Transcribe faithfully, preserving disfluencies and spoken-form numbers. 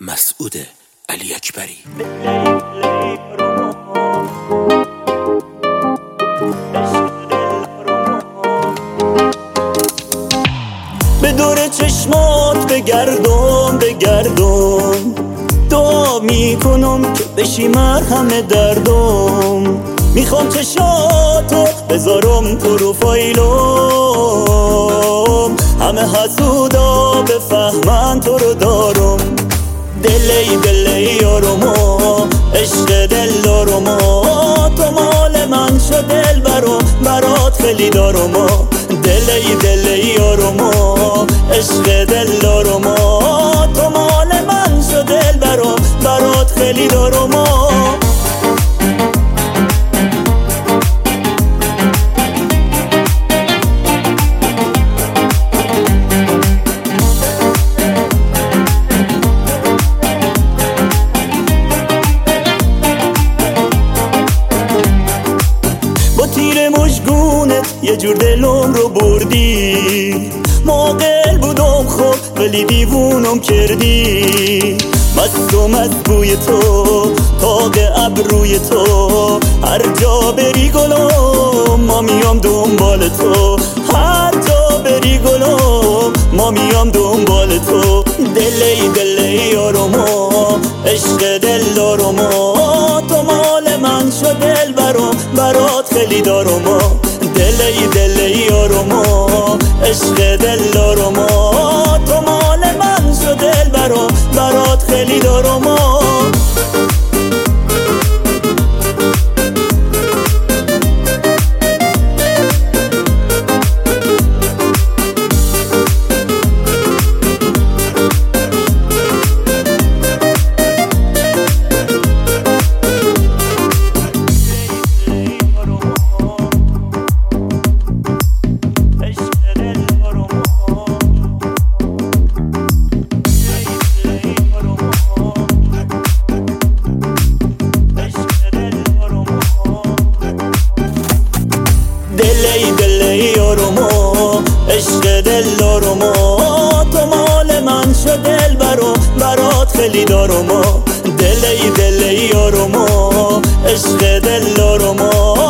مسعود علی اکبری. به دور چشمات بگردم بگردم، دعا میکنم که بشی مرهم دردم. میخوام چشاتو بذارم پروفایلم، همه حسودا بفهمن تو رو دارم. دلی دلی یارما، عشق دل دارما، تو مال من شو دل برام، برات خیلی دارما. دلی دلی یارما، عشق دل دارما، تو مال من شو دل برام، برات خیلی دارما. تیر مشگونت یه جور دلم رو بردی، موقع بودم خب ولی دیوونم کردی. مستم از بوی تو، تاق ابروی تو، هر جا بری گلم ما میام دنبال تو، هر جا بری گلم ما میام دنبال تو. دلی دلی یارما، عشق دل دارما، تو مال من شو دل برام، برات خیلی دارما. دلی دلی یارما، عشق دل دارما، تو مال من شو دل برام، برات خیلی دارما. دلی دلی یارما، عشق دل دارما، تو مال من شو دل برام، برات خیلی دارما. دلی دلی یارما، عشق دل دارما،